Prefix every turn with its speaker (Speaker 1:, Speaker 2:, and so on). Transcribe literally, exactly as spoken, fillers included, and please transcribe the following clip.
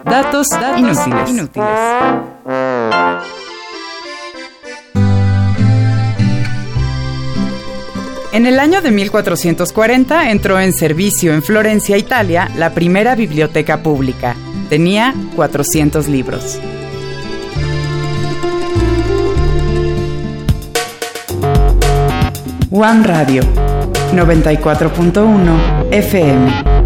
Speaker 1: Datos, Datos inútiles. inútiles. En el año de mil cuatrocientos cuarenta entró en servicio en Florencia, Italia, la primera biblioteca pública. Tenía cuatrocientos libros. One Radio, noventa y cuatro punto uno F M.